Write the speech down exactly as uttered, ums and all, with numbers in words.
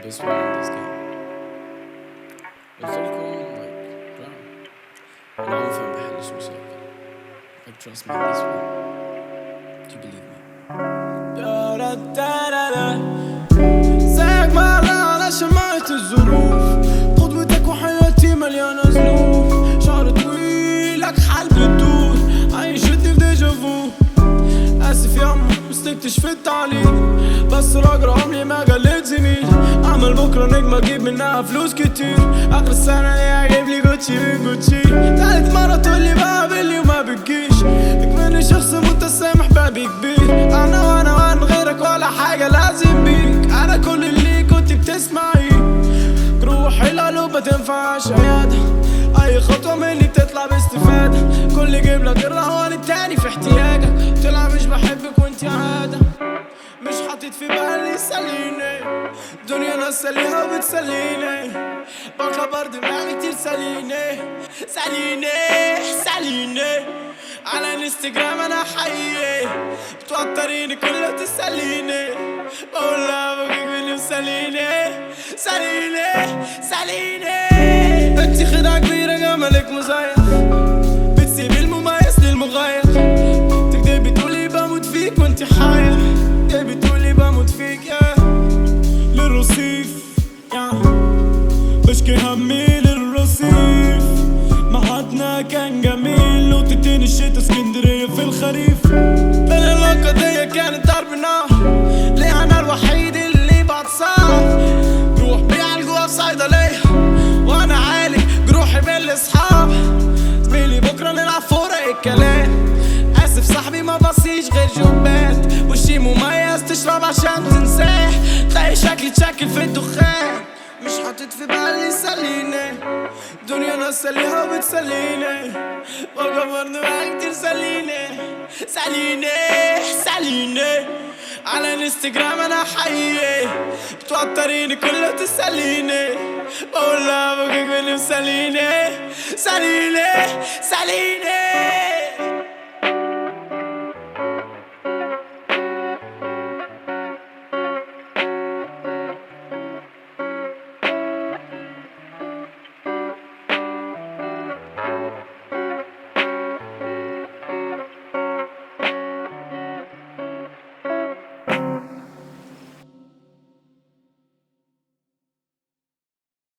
best friend in this game. الخلي يكون like brown. أنا عم فهم بحلش مشاكل. Like trust me on this one. Do you believe me? دا دا دا دا دا. زيك مرة على شمعة الظروف، قدوتك وحياتي مليانة ظروف، شعر طويل لك حال بتدور، عايش جدي في ديجافو. آسف ياما مستكتش في التعليم، بس راجل عمري ما قلت زميل. أعمل بكرة نجمة أجيب منها فلوس كتير، آخر السنة دي هجيب لي جوتشي من جوتشي. تالت مرة تقولي بقابلني وما بتجيش، تكملني شخص متسامح بابي كبير. أنا وأنا وأنا غيرك ولا حاجة لازم بيك، أنا كل اللي كنت بتسمعي. روحي القلوب ما تنفعش عيادة، أي خطوة مني بتطلع باستفادة. كل جيب لك الرهوان التاني في احتياجك، طلع مش بحبك وانتي عادة. مش حاطط في بالي يسليني، دنيا ناس سليها وبتسليني، بقى برضه دماغي كتير ساليني ساليني ساليني. على الانستجرام انا حقيقي بتوتريني كلها تساليني، بقول لها بقيك مني وساليني ساليني ساليني. انتي خدعة كبيرة جمالك مزيف، بتسيبي المميز للمغير. تكدبي تقولي بموت فيك وانتي حاير، تكدبي تقولي بموت فيك يا للرصيف يا بشكي همي للرصيف. معادنا كان جميل نقطتين الشتا اسكندرية في الخريف. العلاقة دي كانت ضرب نار، ليه انا الوحيد اللي بتصاب. روح بيعالجوها في صيدلية وانا عالج جروحي بالاصحاب. زميلي بكرة نلعب فورق الكلام، اسف صاحبي ما بصيش غير جوبات. وشي مميز تشرب عشان تنساه، تلاقي شكلي تشكل في الدخان. مش حاطط في بالي ساليني، دنيا ناس سليها وبتسليني، بقى برضه معاك كتير ساليني ساليني ساليني. على الانستجرام انا حقيقي بتوتريني كلها تساليني، بقول لها بقيك مني وساليني ساليني ساليني.